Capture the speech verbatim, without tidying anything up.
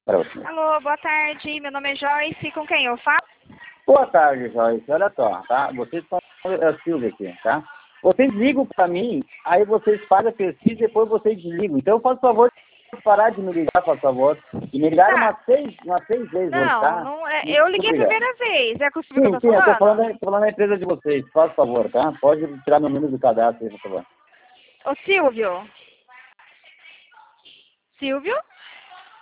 Para você. Alô, boa tarde. Meu nome é Joyce. Com quem eu falo? Boa tarde, Joyce. Olha só, tá? Vocês são a Silvia aqui, tá? Vocês ligam para mim, aí vocês fazem a pesquisa e depois vocês desligam. Então, por favor, parar de me ligar, por favor. E me ligaram Tá. umas seis, umas seis vezes hoje, Não, tá? não é, eu liguei a Obrigado. primeira vez. É com o Silvio que Sim, eu sim, tô eu tô falando? falando, tô falando da empresa de vocês, por favor, tá? Pode tirar meu número do cadastro aí, por favor. Ô, Silvio. Silvio?